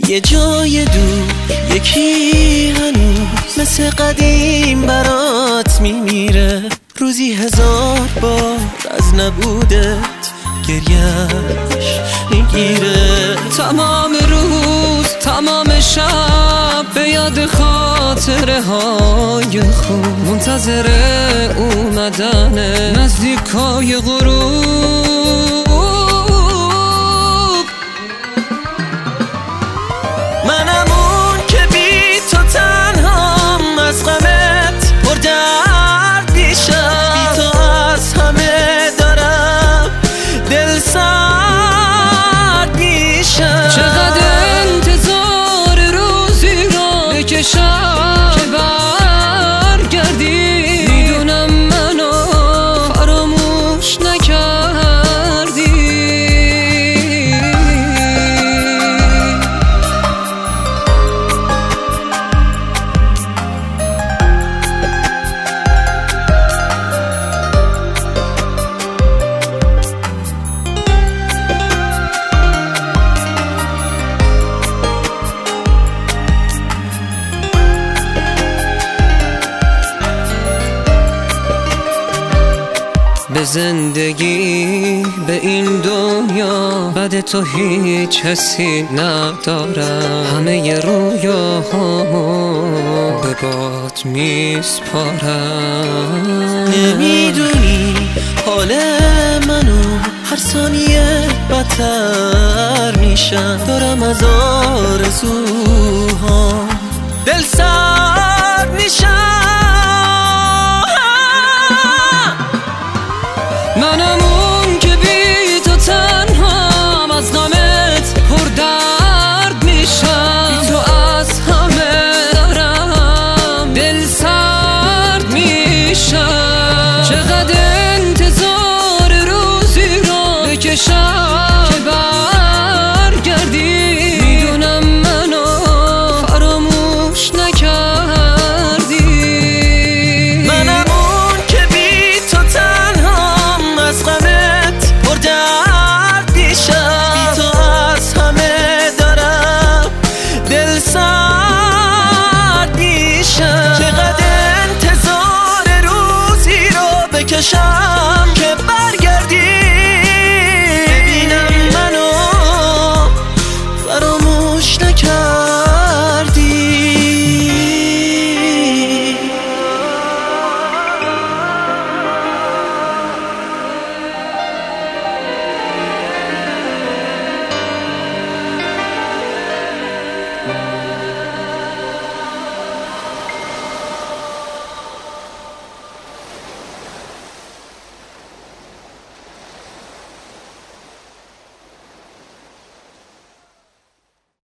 یه جای دور یکی هنوز مثل قدیم برات میمیره. روزی 1000 بار از نبودت گریهش میگیره. تمام روز تمام شب به یاد خاطره های خوب، منتظر اومدن نزدیکای غروب. منم اون که بی تو تنهام از غمت پر درد میشم. بی تو از همه دارم دل سرد میشم. چقدر انتظار روزی رو بکشم که برگردی. میدونم منو فراموش نکردی. به زندگی به این دنیا بعد تو هیچ حسی ندارم. همه رویاهامو به باد میسپارم. نمیدونی حال منو هر ثانیه بدتر میشم. دارم از آرزوهام دل سرد